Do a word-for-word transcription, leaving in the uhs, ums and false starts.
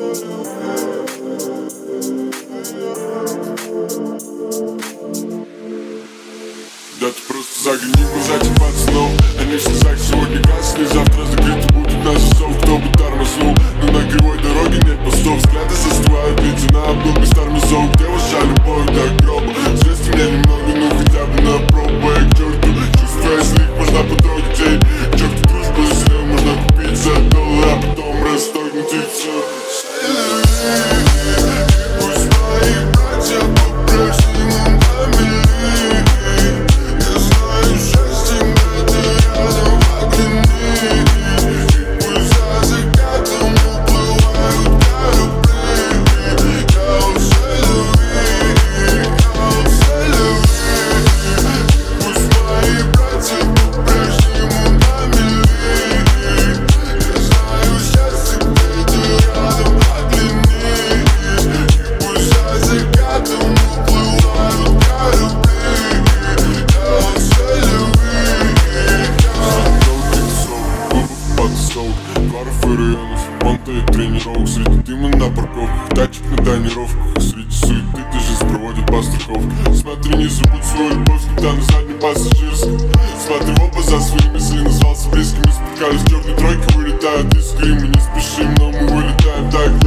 Да ты просто загляни в глаза этих пацанов. Они в слезах сегодня гасли, завтра закрыты будут на засов. Кто бы тормознул, но на кривой дороге нет постов. Взгляды застывают, лица на обдув без тормозов. Где ваша любовь до гроба? Средств у меня немного, ну хотя бы на пробу. Я к черту, чувствую, если их можно потрогать. Эй, к черту дружбу за себя можно купить за доллар, а потом расторгнуть и все. Пусть мои братья по-прежнему на мели. Баров и районов, понты и тренировок. Среди дыма на парковках, тачек на тонировках. Среди суеты жизнь проводит по страховке. Смотри, не забудь свою любовь, когда на заднем пассажирском. Смотри в оба за свои мысли, назвался близкими. Спускались черной тройкой, вылетают из грима. Не спешим, но мы вылетаем так.